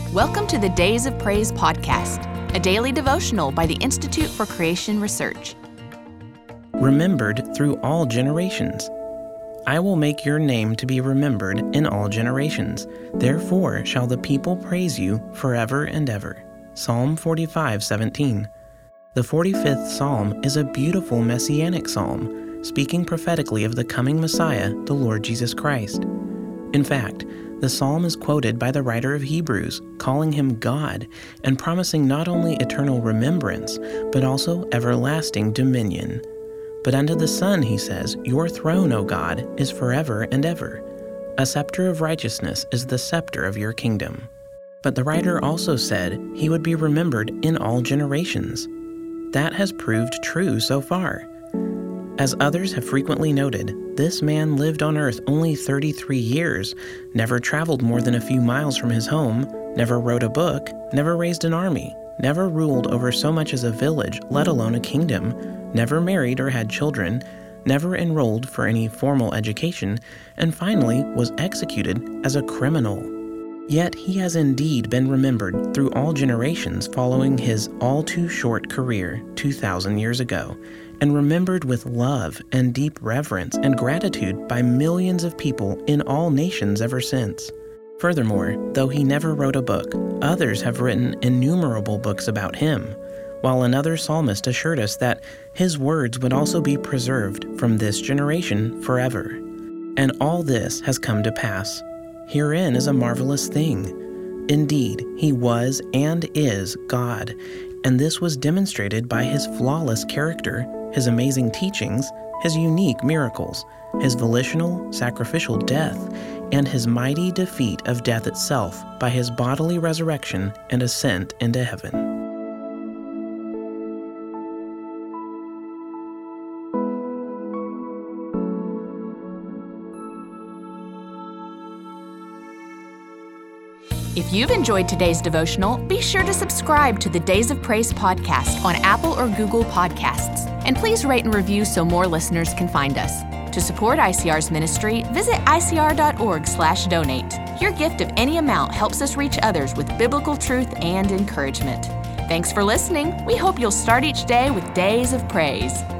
Welcome to the Days of Praise podcast, a daily devotional by the Institute for Creation Research. Remembered through all generations. I will make your name to be remembered in all generations. Therefore shall the people praise you forever and ever. Psalm 45:17. The 45th Psalm is a beautiful messianic psalm, speaking prophetically of the coming Messiah, the Lord Jesus Christ. In fact, the psalm is quoted by the writer of Hebrews, calling him God and promising not only eternal remembrance, but also everlasting dominion. But unto the Son, he says, your throne, O God, is forever and ever. A scepter of righteousness is the scepter of your kingdom. But the writer also said he would be remembered in all generations. That has proved true so far. As others have frequently noted, this man lived on earth only 33 years, never traveled more than a few miles from his home, never wrote a book, never raised an army, never ruled over so much as a village, let alone a kingdom, never married or had children, never enrolled for any formal education, and finally was executed as a criminal. Yet he has indeed been remembered through all generations following his all-too-short career 2,000 years ago, and remembered with love and deep reverence and gratitude by millions of people in all nations ever since. Furthermore, though he never wrote a book, others have written innumerable books about him, while another psalmist assured us that his words would also be preserved from this generation forever. And all this has come to pass. Herein is a marvelous thing. Indeed, he was and is God, and this was demonstrated by his flawless character, his amazing teachings, his unique miracles, his volitional, sacrificial death, and his mighty defeat of death itself by his bodily resurrection and ascent into heaven. If you've enjoyed today's devotional, be sure to subscribe to the Days of Praise podcast on Apple or Google Podcasts. And please rate and review so more listeners can find us. To support ICR's ministry, visit icr.org/donate. Your gift of any amount helps us reach others with biblical truth and encouragement. Thanks for listening. We hope you'll start each day with Days of Praise.